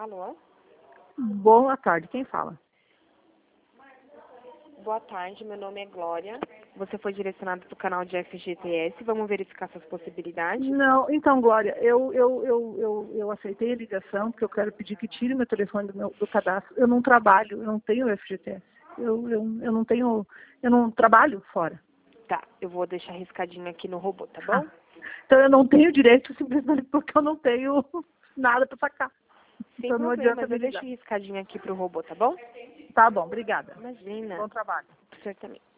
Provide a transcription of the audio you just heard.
Alô? Boa tarde, quem fala? Boa tarde, meu nome é Glória. Você foi direcionado para o canal de FGTS. Vamos verificar suas possibilidades? Não, então, Glória, eu aceitei a ligação porque eu quero pedir que tire meu telefone do cadastro. Eu não trabalho, eu não tenho FGTS. Eu não trabalho fora. Tá, eu vou deixar riscadinho aqui no robô, tá Ah, bom? então eu não tenho direito simplesmente porque eu não tenho nada para sacar. Sem Então não adianta problemas, me eu deixo ligar. riscadinho aqui pro robô, tá bom? Tá bom, obrigada. Imagina. Bom trabalho. Você também.